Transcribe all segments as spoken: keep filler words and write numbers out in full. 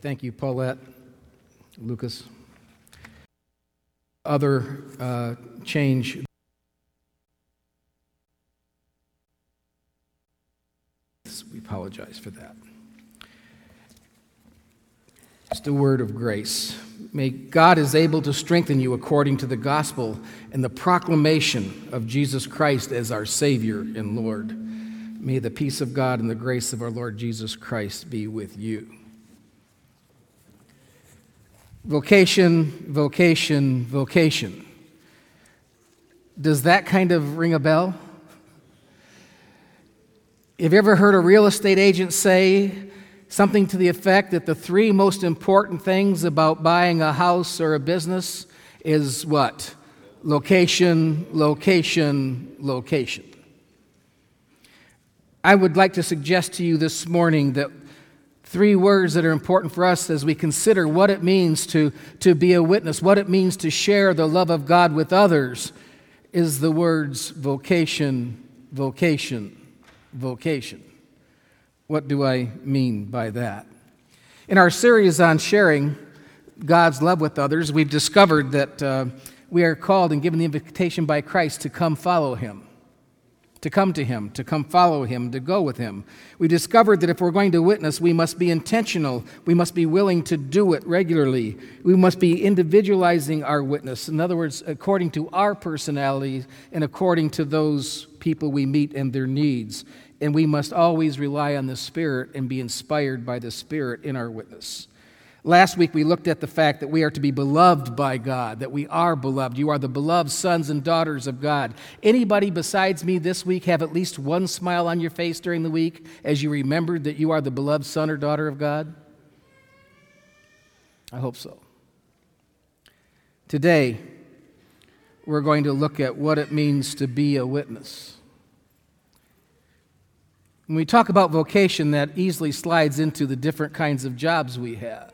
Thank you, Paulette, Lucas. Other uh, change. We apologize for that. Just a word of grace. May God is able to strengthen you according to the gospel and the proclamation of Jesus Christ as our Savior and Lord. May the peace of God and the grace of our Lord Jesus Christ be with you. Vocation, vocation, vocation. Does that kind of ring a bell? Have you ever heard a real estate agent say something to the effect that the three most important things about buying a house or a business is what? Location, location, location. I would like to suggest to you this morning that three words that are important for us as we consider what it means to, to be a witness, what it means to share the love of God with others, is the words vocation, vocation, vocation. What do I mean by that? In our series on sharing God's love with others, we've discovered that uh, we are called and given the invitation by Christ to come follow Him. To come to Him, to come follow Him, to go with Him. We discovered that if we're going to witness, we must be intentional. We must be willing to do it regularly. We must be individualizing our witness. In other words, according to our personalities and according to those people we meet and their needs. And we must always rely on the Spirit and be inspired by the Spirit in our witness. Last week we looked at the fact that we are to be beloved by God, that we are beloved. You are the beloved sons and daughters of God. Anybody besides me this week have at least one smile on your face during the week as you remembered that you are the beloved son or daughter of God? I hope so. Today, we're going to look at what it means to be a witness. When we talk about vocation, that easily slides into the different kinds of jobs we have.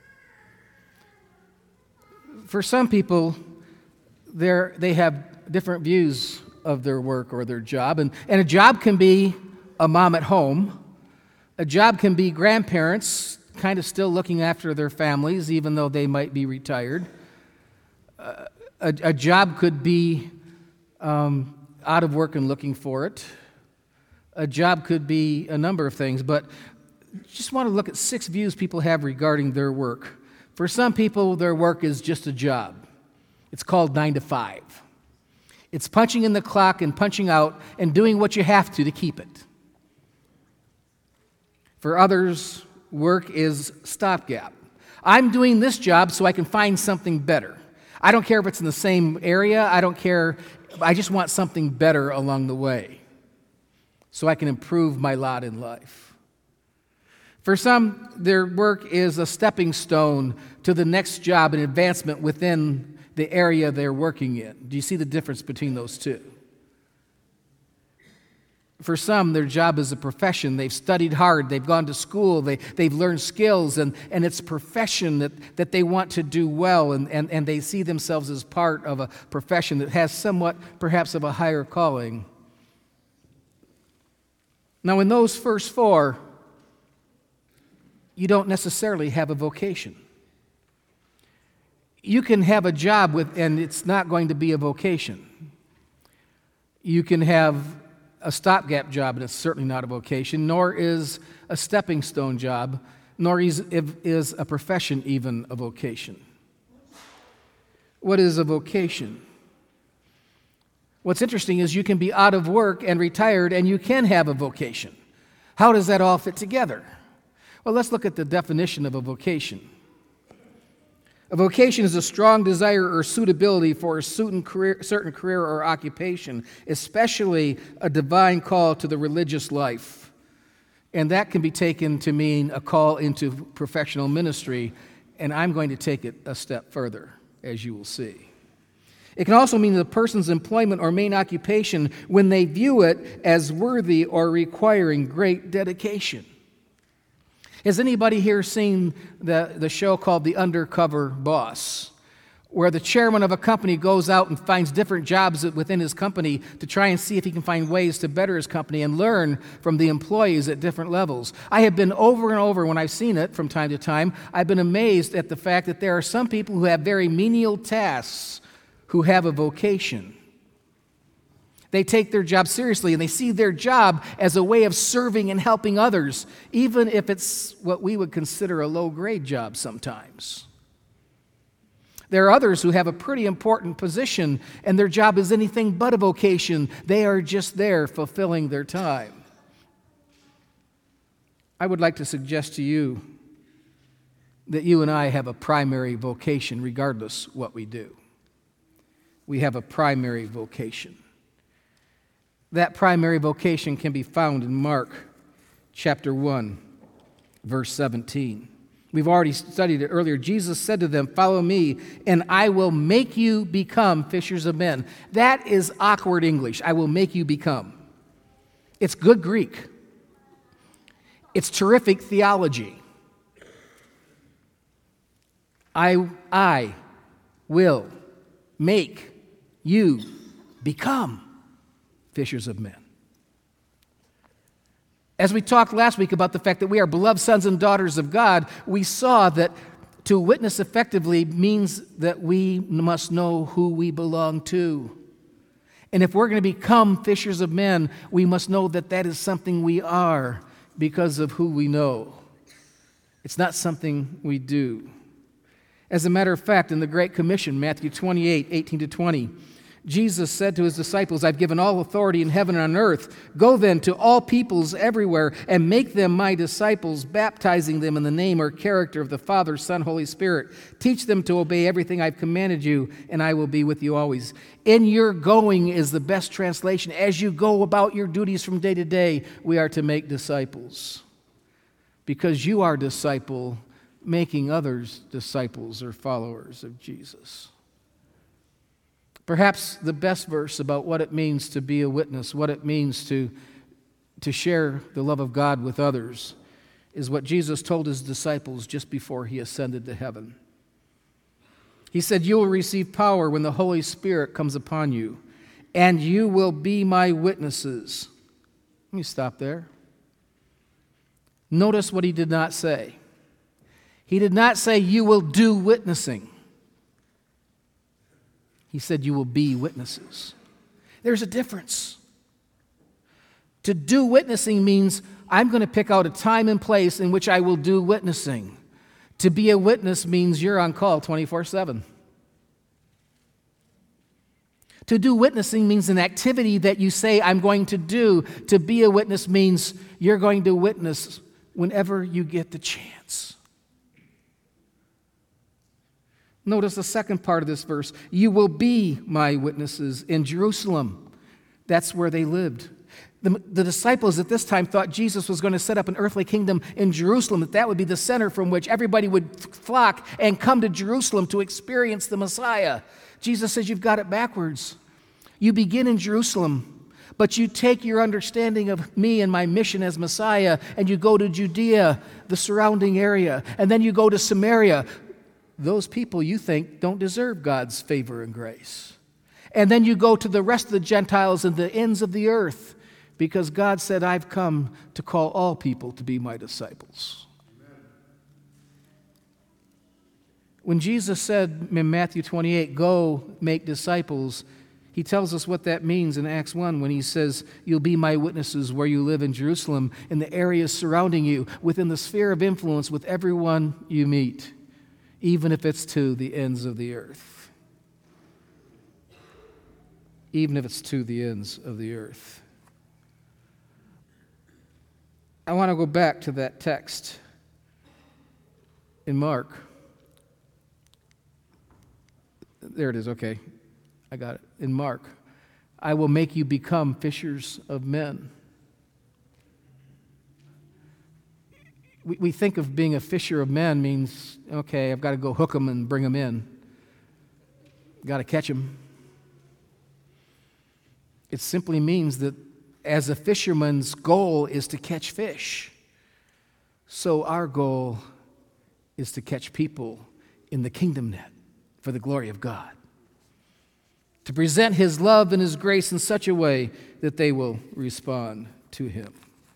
For some people, they have different views of their work or their job. And, and a job can be a mom at home. A job can be grandparents kind of still looking after their families, even though they might be retired. Uh, a, a job could be um, out of work and looking for it. A job could be a number of things, but just want to look at six views people have regarding their work. For some people, their work is just a job. It's called nine to five. It's punching in the clock and punching out and doing what you have to to keep it. For others, work is stopgap. I'm doing this job so I can find something better. I don't care if it's in the same area. I don't care. I just want something better along the way so I can improve my lot in life. For some, their work is a stepping stone to the next job and advancement within the area they're working in. Do you see the difference between those two? For some, their job is a profession. They've studied hard. They've gone to school. They, they've learned skills, and, and it's a profession that, that they want to do well, and, and, and they see themselves as part of a profession that has somewhat, perhaps, of a higher calling. Now, in those first four, you don't necessarily have a vocation. You can have a job with, and it's not going to be a vocation. You can have a stopgap job, and it's certainly not a vocation, nor is a stepping stone job, nor is, is a profession even a vocation. What is a vocation? What's interesting is you can be out of work and retired, and you can have a vocation. How does that all fit together? Well, let's look at the definition of a vocation. A vocation is a strong desire or suitability for a certain career, certain career or occupation, especially a divine call to the religious life. And that can be taken to mean a call into professional ministry, and I'm going to take it a step further, as you will see. It can also mean the person's employment or main occupation when they view it as worthy or requiring great dedication. Has anybody here seen the, the show called The Undercover Boss, where the chairman of a company goes out and finds different jobs within his company to try and see if he can find ways to better his company and learn from the employees at different levels. I have been over and over, when I've seen it from time to time, I've been amazed at the fact that there are some people who have very menial tasks who have a vocation. They take their job seriously, and they see their job as a way of serving and helping others, even if it's what we would consider a low-grade job sometimes. There are others who have a pretty important position, and their job is anything but a vocation. They are just there fulfilling their time. I would like to suggest to you that you and I have a primary vocation regardless what we do. We have a primary vocation. That primary vocation can be found in Mark chapter one, verse seventeen. We've already studied it earlier. Jesus said to them, "Follow me, and I will make you become fishers of men." That is awkward English. I will make you become. It's good Greek. It's terrific theology. I, I will make you become fishers of men. As we talked last week about the fact that we are beloved sons and daughters of God, we saw that to witness effectively means that we must know who we belong to. And if we're going to become fishers of men, we must know that that is something we are because of who we know. It's not something we do. As a matter of fact, in the Great Commission, Matthew twenty-eight, eighteen to twenty, Jesus said to his disciples, "I've given all authority in heaven and on earth. Go then to all peoples everywhere and make them my disciples, baptizing them in the name or character of the Father, Son, Holy Spirit. Teach them to obey everything I've commanded you, and I will be with you always." In your going is the best translation. As you go about your duties from day to day, we are to make disciples. Because you are disciple, making others disciples or followers of Jesus. Perhaps the best verse about what it means to be a witness, what it means to, to share the love of God with others, is what Jesus told his disciples just before he ascended to heaven. He said, "You will receive power when the Holy Spirit comes upon you, and you will be my witnesses." Let me stop there. Notice what he did not say. He did not say, "You will do witnessing." He said, "You will be witnesses." There's a difference. To do witnessing means I'm going to pick out a time and place in which I will do witnessing. To be a witness means you're on call twenty-four seven. To do witnessing means an activity that you say, "I'm going to do." To be a witness means you're going to witness whenever you get the chance. Notice the second part of this verse. You will be my witnesses in Jerusalem. That's where they lived. The, the disciples at this time thought Jesus was going to set up an earthly kingdom in Jerusalem, that that would be the center from which everybody would flock and come to Jerusalem to experience the Messiah. Jesus says you've got it backwards. You begin in Jerusalem, but you take your understanding of me and my mission as Messiah, and you go to Judea, the surrounding area, and then you go to Samaria. Those people you think don't deserve God's favor and grace. And then you go to the rest of the Gentiles and the ends of the earth, because God said, "I've come to call all people to be my disciples." Amen. When Jesus said in Matthew twenty-eight, "Go make disciples," he tells us what that means in Acts one when he says, "You'll be my witnesses where you live in Jerusalem, in the areas surrounding you, within the sphere of influence with everyone you meet, even if it's to the ends of the earth." Even if it's to the ends of the earth. I want to go back to that text in Mark. There it is, okay. I got it. In Mark, "I will make you become fishers of men." We, we think of being a fisher of men means, okay, I've got to go hook them and bring them in. Got to catch them. It simply means that as a fisherman's goal is to catch fish, so our goal is to catch people in the kingdom net for the glory of God, to present his love and his grace in such a way that they will respond to him.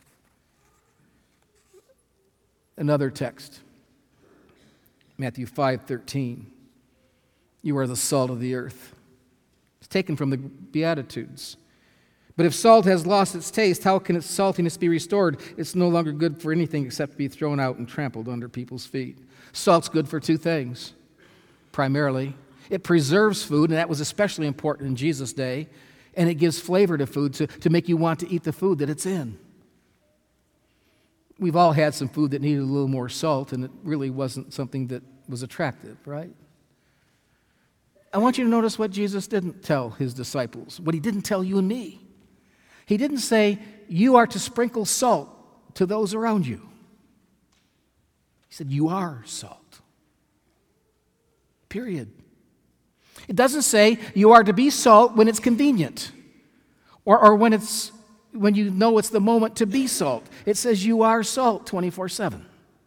Another text, Matthew five thirteen. You are the salt of the earth. It's taken from the Beatitudes. But if salt has lost its taste, how can its saltiness be restored? It's no longer good for anything except to be thrown out and trampled under people's feet. Salt's good for two things, primarily. It preserves food, and that was especially important in Jesus' day, and it gives flavor to food to, to make you want to eat the food that it's in. We've all had some food that needed a little more salt, and it really wasn't something that was attractive, right? I want you to notice what Jesus didn't tell his disciples, what he didn't tell you and me. He didn't say, you are to sprinkle salt to those around you. He said, you are salt. Period. It doesn't say you are to be salt when it's convenient or, or when it's when you know it's the moment to be salt. It says you are salt twenty-four seven.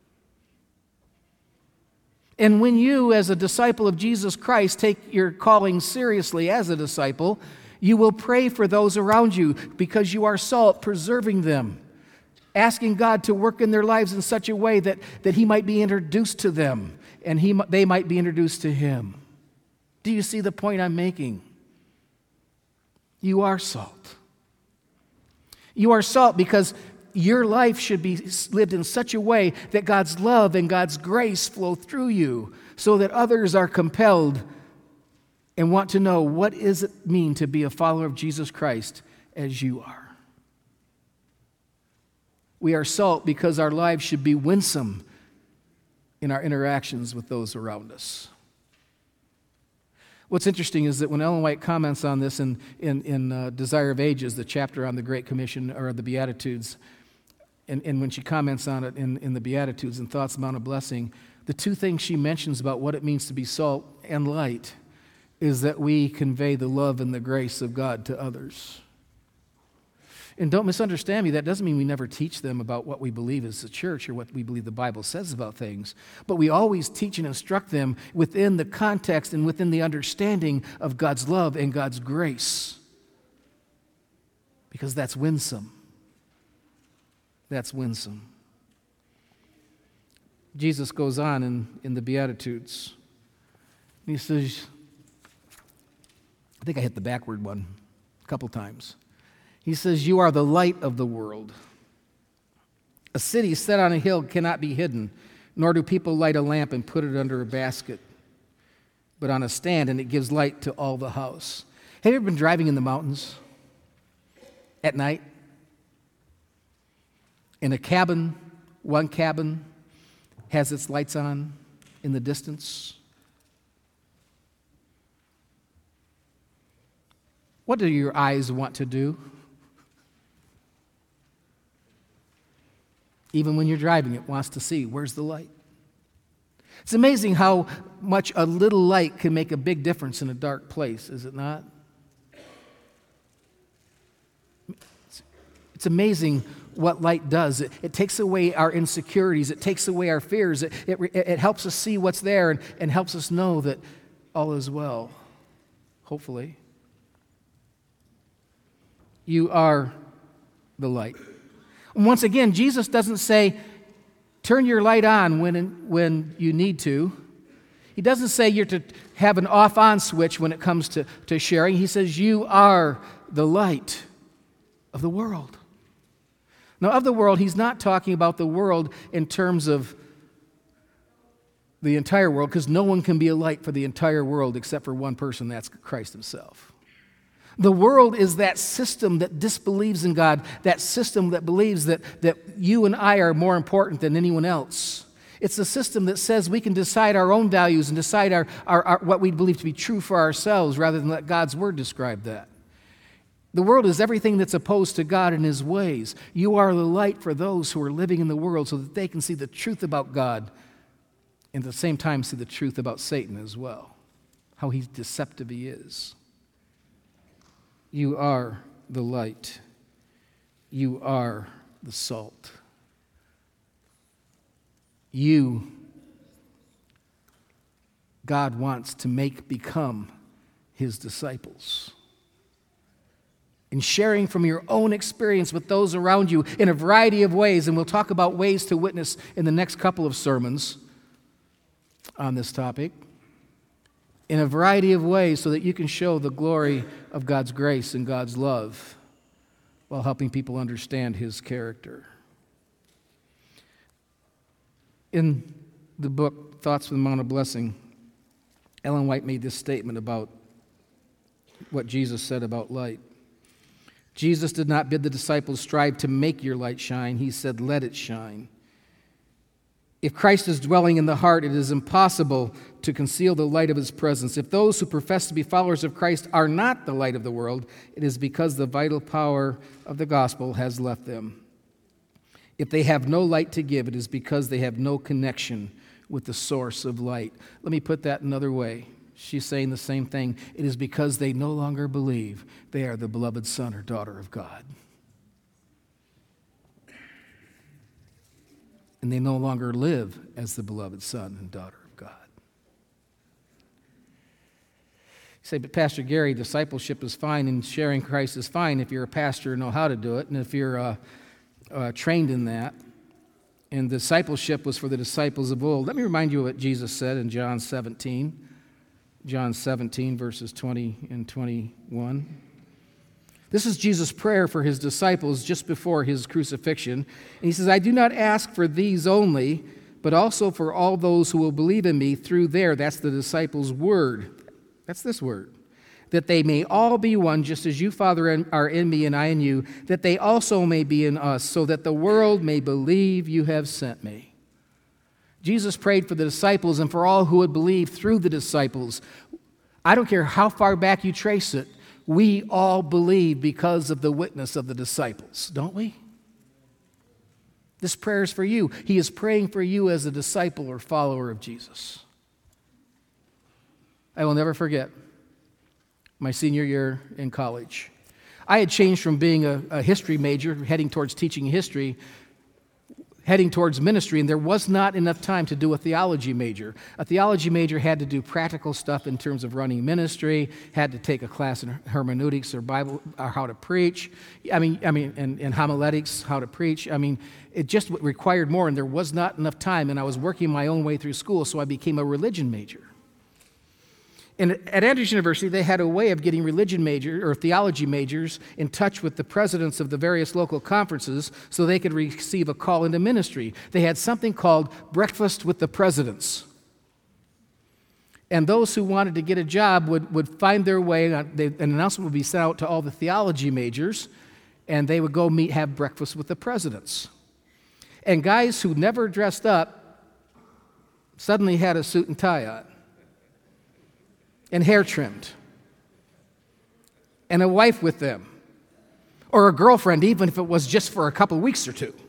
And when you, as a disciple of Jesus Christ, take your calling seriously as a disciple, you will pray for those around you because you are salt, preserving them, asking God to work in their lives in such a way that, that he might be introduced to them and he, they might be introduced to him. Do you see the point I'm making? You are salt. You are salt because your life should be lived in such a way that God's love and God's grace flow through you so that others are compelled and want to know what does it mean to be a follower of Jesus Christ as you are. We are salt because our lives should be winsome in our interactions with those around us. What's interesting is that when Ellen White comments on this in, in, in uh, Desire of Ages, the chapter on the Great Commission or the Beatitudes, and, and when she comments on it in, in the Beatitudes and Thoughts Mount of Blessing, the two things she mentions about what it means to be salt and light is that we convey the love and the grace of God to others. And don't misunderstand me, that doesn't mean we never teach them about what we believe as a church or what we believe the Bible says about things. But we always teach and instruct them within the context and within the understanding of God's love and God's grace. Because that's winsome. That's winsome. Jesus goes on in, in the Beatitudes. And he says, I think I hit the backward one a couple times. He says, you are the light of the world. A city set on a hill cannot be hidden, nor do people light a lamp and put it under a basket, but on a stand, and it gives light to all the house. Have you ever been driving in the mountains at night? In a cabin, one cabin has its lights on in the distance. What do your eyes want to do? Even when you're driving, it wants to see, where's the light? It's amazing how much a little light can make a big difference in a dark place, is it not? It's, it's amazing what light does. It, it takes away our insecurities. It takes away our fears. It, it, it helps us see what's there and, and helps us know that all is well, hopefully. You are the light. And once again, Jesus doesn't say, turn your light on when, when you need to. He doesn't say you're to have an off-on switch when it comes to, to sharing. He says you are the light of the world. Now, of the world, he's not talking about the world in terms of the entire world, because no one can be a light for the entire world except for one person, that's Christ himself. The world is that system that disbelieves in God, that system that believes that, that you and I are more important than anyone else. It's a system that says we can decide our own values and decide our, our, our, what we believe to be true for ourselves rather than let God's word describe that. The world is everything that's opposed to God and his ways. You are the light for those who are living in the world so that they can see the truth about God and at the same time see the truth about Satan as well, how he's deceptive he is. You are the light. You are the salt. You God wants to make become his disciples. And sharing from your own experience with those around you in a variety of ways, and we'll talk about ways to witness in the next couple of sermons on this topic, in a variety of ways so that you can show the glory of God's grace and God's love while helping people understand his character. In the book, Thoughts from the Mount of Blessing, Ellen White made this statement about what Jesus said about light. Jesus did not bid the disciples strive to make your light shine. He said, let it shine. If Christ is dwelling in the heart, it is impossible to conceal the light of his presence. If those who profess to be followers of Christ are not the light of the world, it is because the vital power of the gospel has left them. If they have no light to give, it is because they have no connection with the source of light. Let me put that another way. She's saying the same thing. It is because they no longer believe they are the beloved son or daughter of God. And they no longer live as the beloved son and daughter of God. You say, but Pastor Gary, discipleship is fine and sharing Christ is fine if you're a pastor and know how to do it, and if you're uh, uh, trained in that. And discipleship was for the disciples of old. Let me remind you of what Jesus said in John seventeen. John seventeen, verses twenty and twenty-one. This is Jesus' prayer for his disciples just before his crucifixion. And he says, I do not ask for these only, but also for all those who will believe in me through their, that's the disciples' word. That's this word. That they may all be one, just as you, Father, are in me and I in you, that they also may be in us, so that the world may believe you have sent me. Jesus prayed for the disciples and for all who would believe through the disciples. I don't care how far back you trace it, we all believe because of the witness of the disciples, don't we? This prayer is for you. He is praying for you as a disciple or follower of Jesus. I will never forget my senior year in college. I had changed from being a, a history major, heading towards teaching history, heading towards ministry, and there was not enough time to do a theology major. A theology major had to do practical stuff in terms of running ministry, had to take a class in hermeneutics or Bible, or how to preach. I mean, I mean, and, and homiletics, how to preach. I mean, it just required more, and there was not enough time, and I was working my own way through school, so I became a religion major. And at Andrews University, they had a way of getting religion major or theology majors in touch with the presidents of the various local conferences so they could receive a call into ministry. They had something called Breakfast with the Presidents. And those who wanted to get a job would, would find their way, uh, they, an announcement would be sent out to all the theology majors, and they would go meet, have breakfast with the presidents. And guys who never dressed up suddenly had a suit and tie on. And hair trimmed, and a wife with them, or a girlfriend, even if it was just for a couple weeks or two.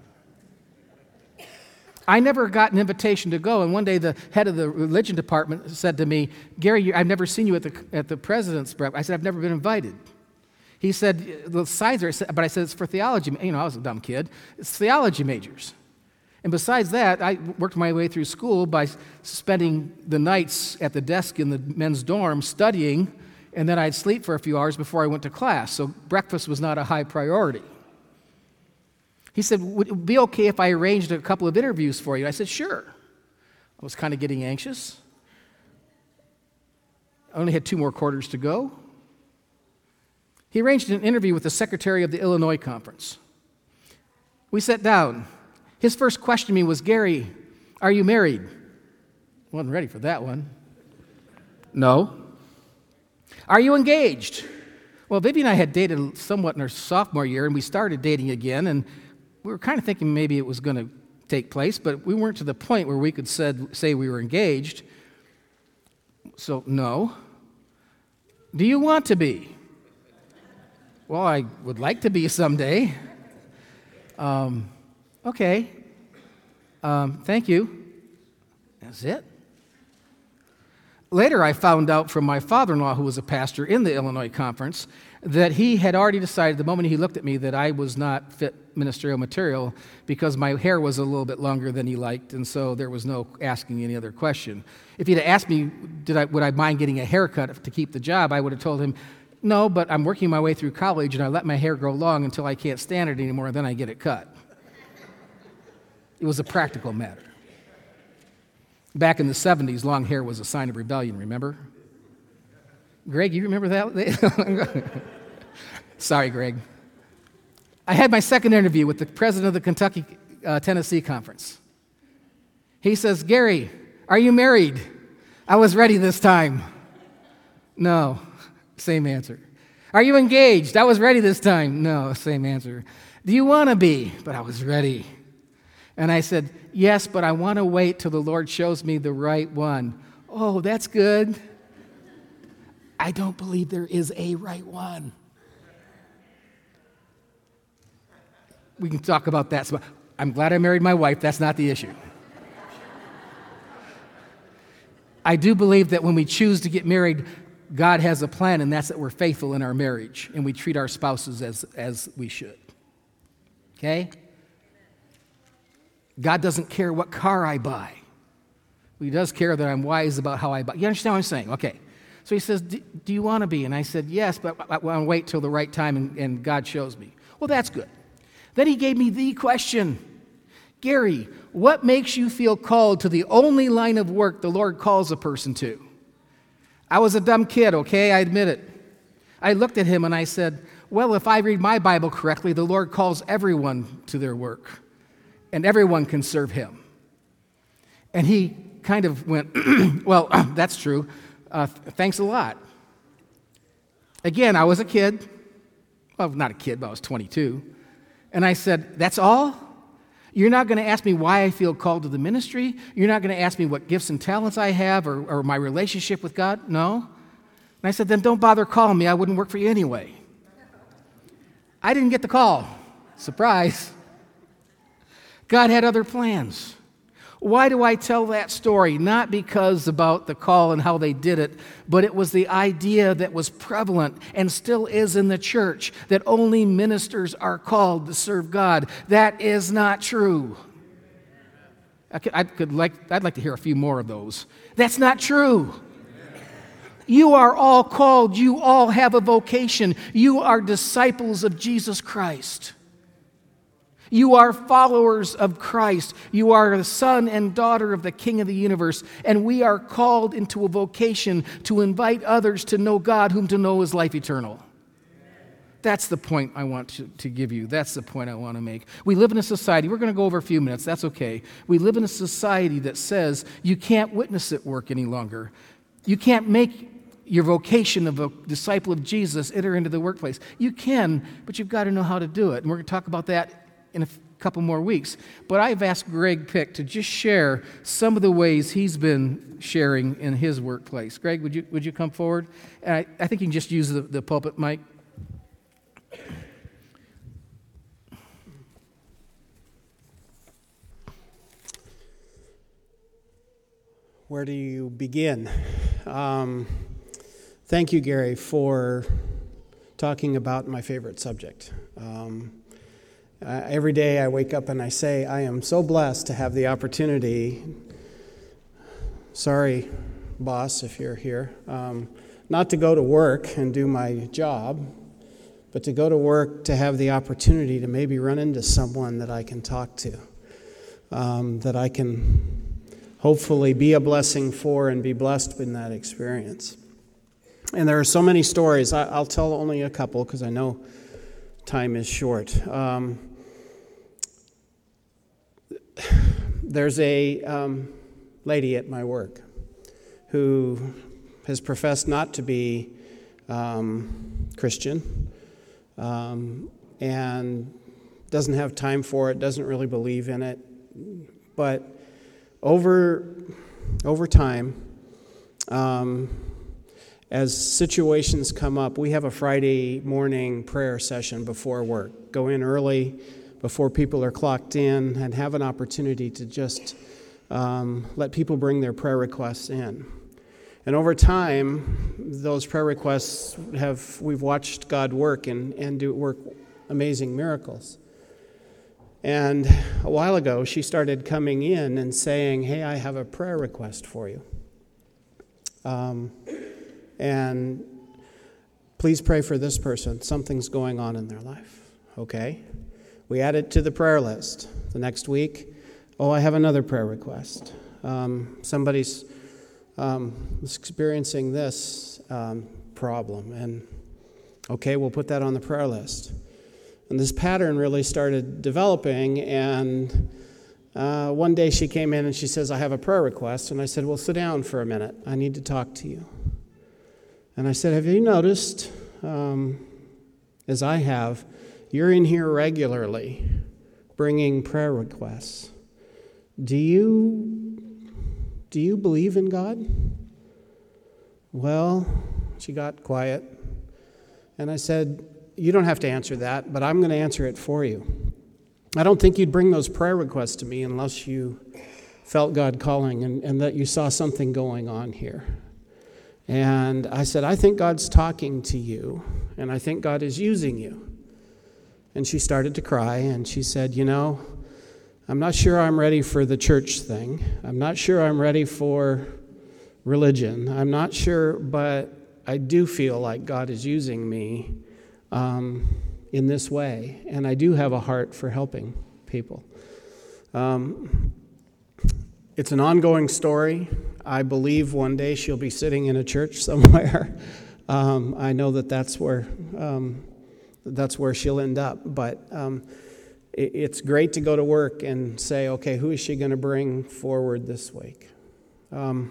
I never got an invitation to go, and one day the head of the religion department said to me, Gary, I've never seen you at the, at the president's breakfast. I said, I've never been invited. He said, the signs are, but I said, it's for theology. You know, I was a dumb kid. It's theology majors. And besides that, I worked my way through school by spending the nights at the desk in the men's dorm studying, and then I'd sleep for a few hours before I went to class. So breakfast was not a high priority. He said, would it be okay if I arranged a couple of interviews for you? I said, sure. I was kind of getting anxious. I only had two more quarters to go. He arranged an interview with the secretary of the Illinois Conference. We sat down. His first question to me was, Gary, are you married? Wasn't ready for that one. No. Are you engaged? Well, Vivi and I had dated somewhat in our sophomore year, and we started dating again, and we were kind of thinking maybe it was going to take place, but we weren't to the point where we could said, say we were engaged. So, no. Do you want to be? Well, I would like to be someday. Um... Okay, um, thank you. That's it. Later, I found out from my father-in-law, who was a pastor in the Illinois Conference, that he had already decided the moment he looked at me that I was not fit ministerial material because my hair was a little bit longer than he liked, and so there was no asking any other question. If he'd asked me, did I, would I mind getting a haircut to keep the job, I would have told him, no, but I'm working my way through college, and I let my hair grow long until I can't stand it anymore, and then I get it cut. It was a practical matter. Back in the seventies, long hair was a sign of rebellion, remember? Greg, you remember that? Sorry, Greg. I had my second interview with the president of the Kentucky uh, Tennessee Conference. He says, Gary, are you married? I was ready this time. No, same answer. Are you engaged? I was ready this time. No, same answer. Do you want to be? But I was ready. And I said, yes, but I want to wait till the Lord shows me the right one. Oh, that's good. I don't believe there is a right one. We can talk about that. I'm glad I married my wife. That's not the issue. I do believe that when we choose to get married, God has a plan, and that's that we're faithful in our marriage, and we treat our spouses as, as we should. Okay? God doesn't care what car I buy. He does care that I'm wise about how I buy. You understand what I'm saying? Okay. So he says, do you want to be? And I said, yes, but I want to wait till the right time and, and God shows me. Well, that's good. Then he gave me the question. Gary, what makes you feel called to the only line of work the Lord calls a person to? I was a dumb kid, okay? I admit it. I looked at him and I said, well, if I read my Bible correctly, the Lord calls everyone to their work, and everyone can serve him. And he kind of went, well, that's true. Uh, thanks a lot. Again, I was a kid. Well, not a kid, but I was twenty-two. And I said, that's all? You're not going to ask me why I feel called to the ministry? You're not going to ask me what gifts and talents I have or, or my relationship with God? No. And I said, then don't bother calling me. I wouldn't work for you anyway. I didn't get the call. Surprise. God had other plans. Why do I tell that story? Not because about the call and how they did it, but it was the idea that was prevalent and still is in the church, that only ministers are called to serve God. That is not true. I could, I could like, I'd like to hear a few more of those. That's not true. You are all called. You all have a vocation. You are disciples of Jesus Christ. You are followers of Christ. You are the son and daughter of the King of the universe. And we are called into a vocation to invite others to know God, whom to know is life eternal. That's the point I want to, to give you. That's the point I want to make. We live in a society, we're going to go over a few minutes, that's okay. We live in a society that says you can't witness at work any longer. You can't make your vocation of a disciple of Jesus enter into the workplace. You can, but you've got to know how to do it. And we're going to talk about that in a couple more weeks. But I've asked Greg Pick to just share some of the ways he's been sharing in his workplace. Greg, would you would you come forward? And I, I think you can just use the, the pulpit mic. Where do you begin? Um, thank you, Gary, for talking about my favorite subject. Um, Uh, every day I wake up and I say, I am so blessed to have the opportunity, sorry, boss, if you're here, um, not to go to work and do my job, but to go to work to have the opportunity to maybe run into someone that I can talk to, um, that I can hopefully be a blessing for and be blessed in that experience. And there are so many stories. I, I'll tell only a couple because I know time is short. Um, there's a um, lady at my work who has professed not to be um, Christian um, and doesn't have time for it, doesn't really believe in it. But over, over time, um, as situations come up, we have a Friday morning prayer session before work. Go in early, before people are clocked in, and have an opportunity to just um, let people bring their prayer requests in. And over time, those prayer requests have, we've watched God work and, and do work amazing miracles. And a while ago, she started coming in and saying, hey, I have a prayer request for you. Um, and please pray for this person. Something's going on in their life. Okay. We add it to the prayer list. The next week, oh, I have another prayer request. Um, somebody's um, experiencing this um, problem. And okay, we'll put that on the prayer list. And this pattern really started developing, and uh, one day she came in and she says, I have a prayer request. And I said, well, sit down for a minute. I need to talk to you. And I said, have you noticed, um, as I have, you're in here regularly bringing prayer requests. Do you, do you believe in God? Well, she got quiet. And I said, you don't have to answer that, but I'm going to answer it for you. I don't think you'd bring those prayer requests to me unless you felt God calling and, and that you saw something going on here. And I said, I think God's talking to you, and I think God is using you. And she started to cry, and she said, you know, I'm not sure I'm ready for the church thing. I'm not sure I'm ready for religion. I'm not sure, but I do feel like God is using me Um, in this way, and I do have a heart for helping people. Um, it's an ongoing story. I believe one day she'll be sitting in a church somewhere. um, I know that that's where um, that's where she'll end up. But um, it, it's great to go to work and say, okay, who is she going to bring forward this week? Um,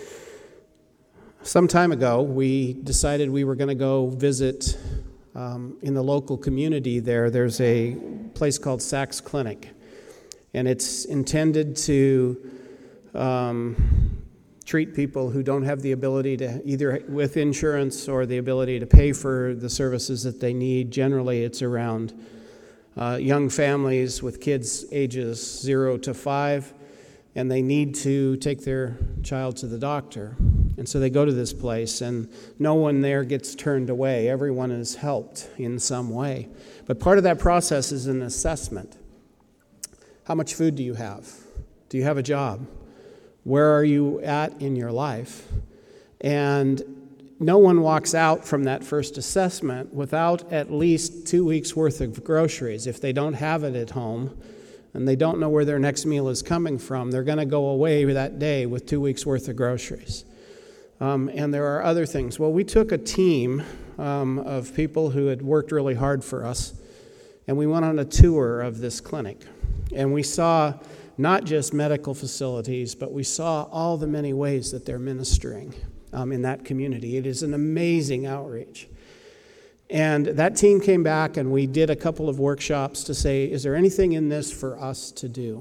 some time ago, we decided we were going to go visit. Um, in the local community there, there's a place called Sachs Clinic, and it's intended to um, treat people who don't have the ability to, either with insurance or the ability to pay for the services that they need. Generally, it's around uh, young families with kids ages zero to five, and they need to take their child to the doctor. And so they go to this place, and no one there gets turned away. Everyone is helped in some way. But part of that process is an assessment. How much food do you have? Do you have a job? Where are you at in your life? And no one walks out from that first assessment without at least two weeks' worth of groceries. If they don't have it at home, and they don't know where their next meal is coming from, they're going to go away that day with two weeks' worth of groceries. Um, and there are other things. Well, we took a team um, of people who had worked really hard for us, and we went on a tour of this clinic. And we saw not just medical facilities, but we saw all the many ways that they're ministering um, in that community. It is an amazing outreach. And that team came back, and we did a couple of workshops to say, is there anything in this for us to do?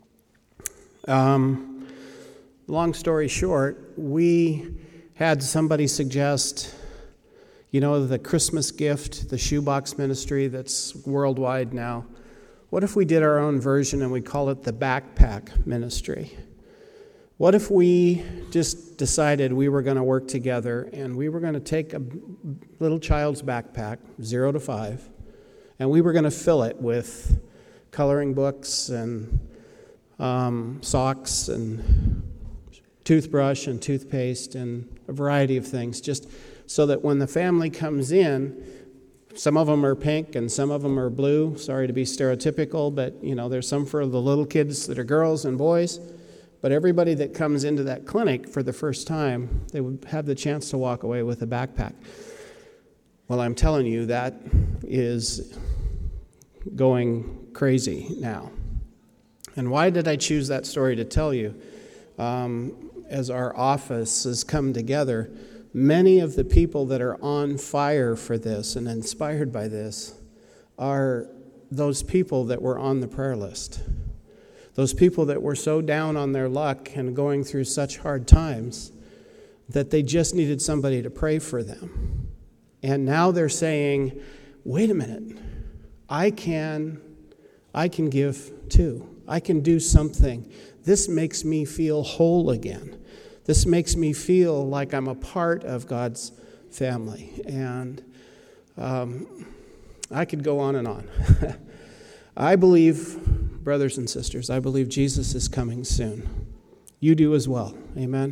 Um... Long story short, we had somebody suggest, you know, the Christmas gift, the shoebox ministry that's worldwide now. What if we did our own version and we call it the backpack ministry? What if we just decided we were going to work together and we were going to take a little child's backpack, zero to five, and we were going to fill it with coloring books and um, socks and toothbrush and toothpaste and a variety of things, just so that when the family comes in, some of them are pink and some of them are blue. Sorry to be stereotypical, but you know, there's some for the little kids that are girls and boys. But everybody that comes into that clinic for the first time, they would have the chance to walk away with a backpack. Well, I'm telling you, that is going crazy now. And why did I choose that story to tell you? Um, as our office has come together, many of the people that are on fire for this and inspired by this are those people that were on the prayer list. Those people that were so down on their luck and going through such hard times that they just needed somebody to pray for them. And now they're saying, wait a minute, I can, I can give too. I can do something. This makes me feel whole again. This makes me feel like I'm a part of God's family. And um, I could go on and on. I believe, brothers and sisters, I believe Jesus is coming soon. You do as well. Amen?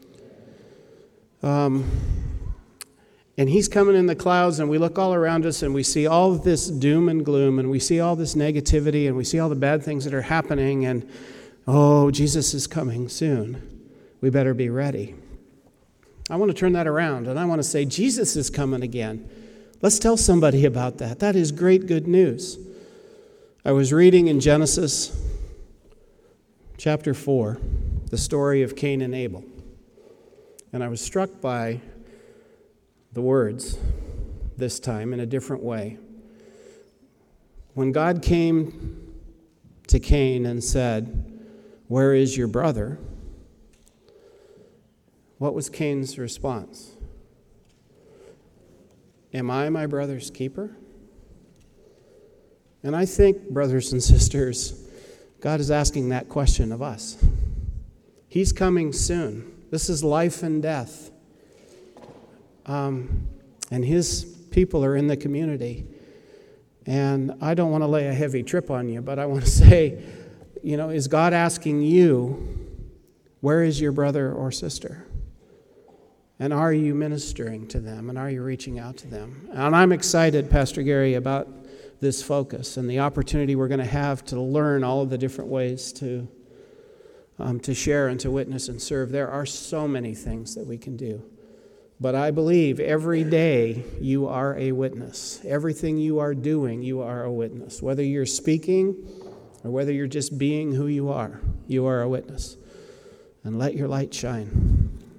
Um, and he's coming in the clouds, and we look all around us, and we see all of this doom and gloom, and we see all this negativity, and we see all the bad things that are happening, and, oh, Jesus is coming soon. We better be ready. I want to turn that around, and I want to say, Jesus is coming again. Let's tell somebody about that. That is great good news. I was reading in Genesis chapter four, the story of Cain and Abel. And I was struck by the words, this time in a different way. When God came to Cain and said, "Where is your brother?" What was Cain's response? Am I my brother's keeper? And I think, brothers and sisters, God is asking that question of us. He's coming soon. This is life and death. Um, and his people are in the community. And I don't want to lay a heavy trip on you, but I want to say, you know, is God asking you, where is your brother or sister? And are you ministering to them? And are you reaching out to them? And I'm excited, Pastor Gary, about this focus and the opportunity we're going to have to learn all of the different ways to, um, to share and to witness and serve. There are so many things that we can do. But I believe every day you are a witness. Everything you are doing, you are a witness. Whether you're speaking or whether you're just being who you are, you are a witness. And let your light shine.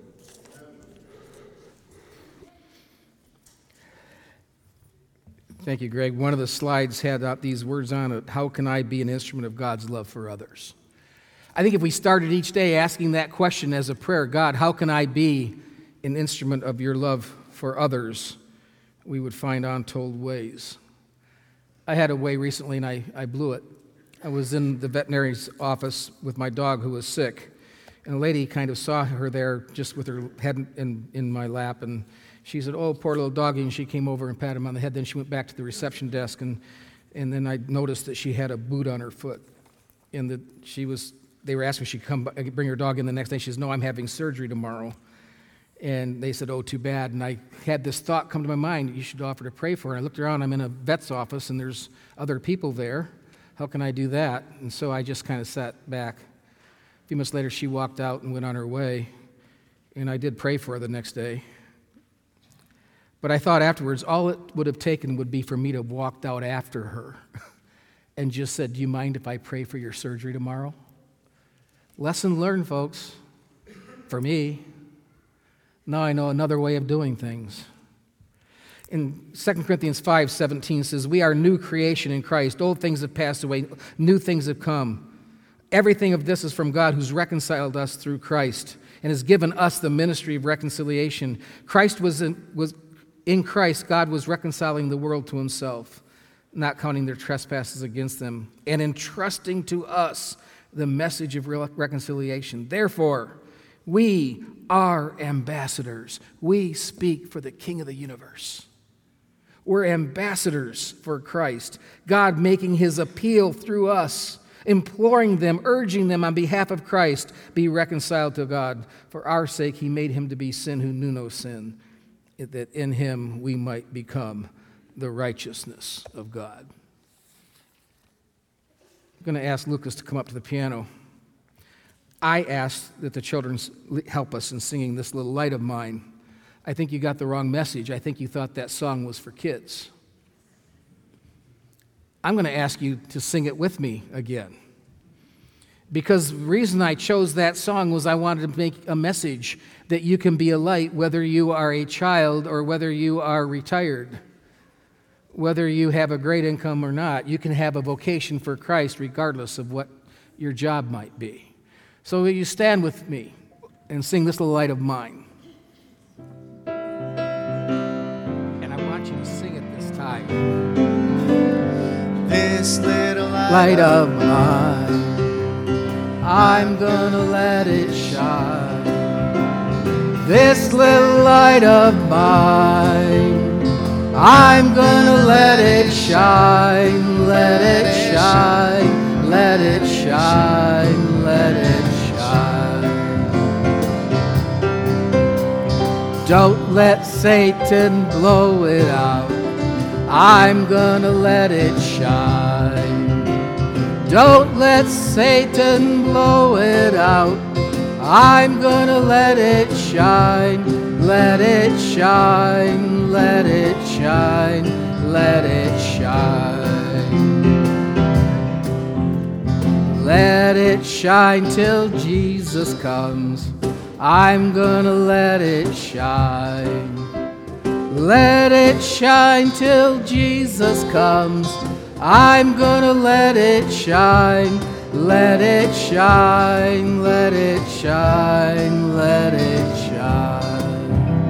Thank you, Greg. One of the slides had out these words on it, how can I be an instrument of God's love for others? I think if we started each day asking that question as a prayer, God, how can I be an instrument of your love for others, we would find untold ways. I had a way recently and I, I blew it. I was in the veterinary's office with my dog who was sick, and a lady kind of saw her there just with her head in, in my lap, and she said, "Oh, poor little doggy," and she came over and patted him on the head. Then she went back to the reception desk, and, and then I noticed that she had a boot on her foot. And that she was, they were asking if she could come bring her dog in the next day. She says, "No, I'm having surgery tomorrow." And they said, "Oh, too bad." And I had this thought come to my mind, you should offer to pray for her. And I looked around, I'm in a vet's office, and there's other people there. How can I do that? And so I just kind of sat back. A few months later, she walked out and went on her way, and I did pray for her the next day. But I thought afterwards, all it would have taken would be for me to have walked out after her and just said, "Do you mind if I pray for your surgery tomorrow?" Lesson learned, folks, for me. Now I know another way of doing things. In Second Corinthians five seventeen says, "We are new creation in Christ. Old things have passed away. New things have come. Everything of this is from God, who's reconciled us through Christ and has given us the ministry of reconciliation." Christ was in, was in Christ, God was reconciling the world to himself, not counting their trespasses against them, and entrusting to us the message of reconciliation. Therefore, we are ambassadors. We speak for the King of the universe. We're ambassadors for Christ, God making his appeal through us, imploring them, urging them on behalf of Christ, be reconciled to God. For our sake, he made him to be sin who knew no sin, that in him we might become the righteousness of God. I'm going to ask Lucas to come up to the piano. I asked that the children help us in singing This Little Light of Mine. I think you got the wrong message. I think you thought that song was for kids. I'm going to ask you to sing it with me again. Because the reason I chose that song was I wanted to make a message that you can be a light whether you are a child or whether you are retired. Whether you have a great income or not, you can have a vocation for Christ regardless of what your job might be. So will you stand with me and sing This Little Light of Mine? And I want you to sing it this time. This little light, light of mine, I'm gonna let it shine. this little light of mine, I'm gonna let it shine, let it shine, let it shine, let it shine. Don't let Satan blow it out, I'm gonna let it shine. Don't let Satan blow it out, I'm gonna let it shine, let it shine, let it shine, let it shine. Let it shine till Jesus comes, I'm gonna let it shine. Let it shine till Jesus comes, I'm gonna let it shine. Let it shine, let it shine, let it shine.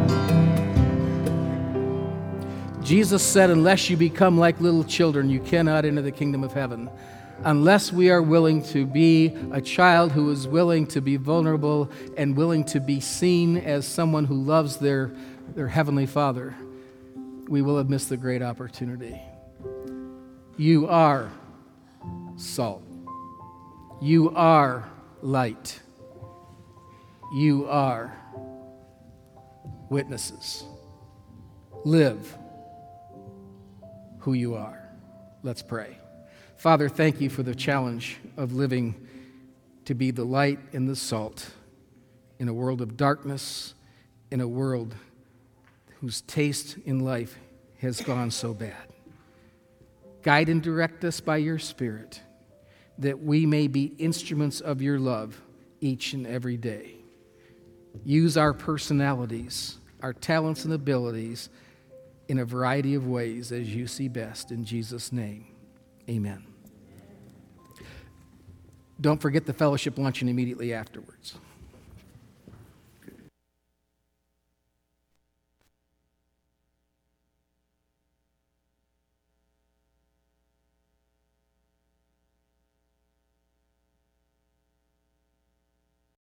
Jesus said, unless you become like little children, you cannot enter the kingdom of heaven. Unless we are willing to be a child who is willing to be vulnerable and willing to be seen as someone who loves their, their heavenly Father, we will have missed the great opportunity. You are salt. You are light. You are witnesses. Live who you are. Let's pray. Father, thank you for the challenge of living to be the light and the salt in a world of darkness, in a world whose taste in life has gone so bad. Guide and direct us by your Spirit, that we may be instruments of your love each and every day. Use our personalities, our talents and abilities in a variety of ways as you see best. In Jesus' name, amen. Don't forget the fellowship luncheon immediately afterwards.